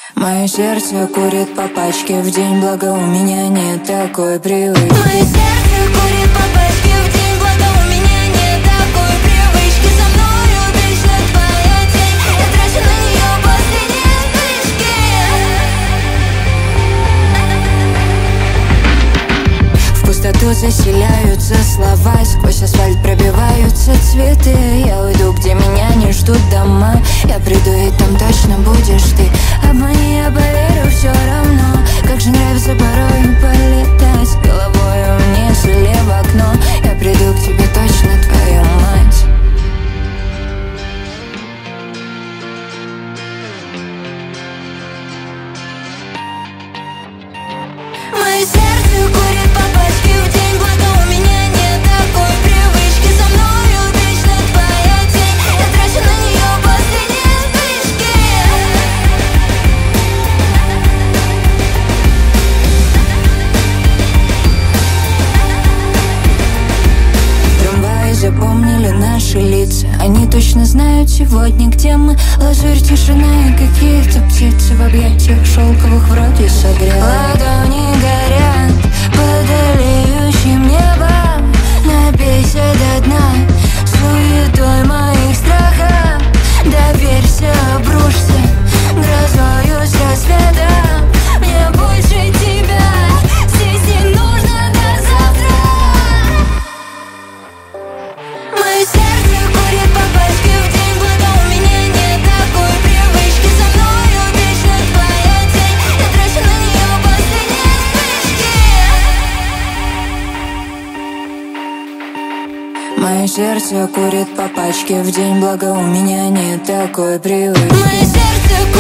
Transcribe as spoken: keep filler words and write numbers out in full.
Мое сердце курит по пачке в день, благо у меня нет такой привычки. Мое сердце курит по пачке в день, благо у меня нет такой привычки. Со мною вечно твоя тень, я трачу на нее последние спички. В пустоту заселяются слова, сквозь асфальт пробиваются цветы. Я уйду, где меня не ждут дома. Я приду, и там точно будешь ты. Обмани, я поверю все равно. Как же нравится порой полетать головой вниз или в окно. Я приду к тебе, точно твою мать. Мое сердце курит по пачке в день, благо у меня нет такой привычки. Со мною вечно твоя тень, я трачу на нее последние спички. Трамваи запомнили наши лица. Они точно знают сегодня, где мы. Лазурь, тишина и какие-то птицы в объятиях шелковых вроде согрел. Ладони горят под олеющим небом. Напейся до дна суетой моих страхов. Доверься, обрушься грозою с рассветом. Мне больше тебя здесь не нужно до завтра. Мое сердце курит по пачке в день, благо у меня нет такой привычки. Со мною вечно твоя тень, я трачу на нее последние спички. Мое сердце курит по пачке в день, благо у меня нет такой привычки. Мое сердце